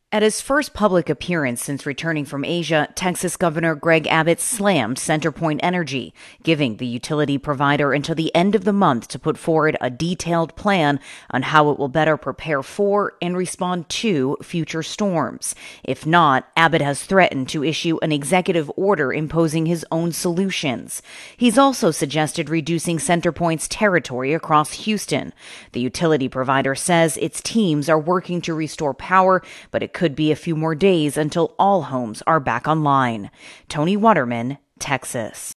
At his first public appearance since returning from Asia, Texas Governor Greg Abbott slammed CenterPoint Energy, giving the utility provider until the end of the month to put forward a detailed plan on how it will better prepare for and respond to future storms. If not, Abbott has threatened to issue an executive order imposing his own solutions. He's also suggested reducing CenterPoint's territory across Houston. The utility provider says its teams are working to restore power, but it could be a few more days until all homes are back online. Tony Waterman, Texas.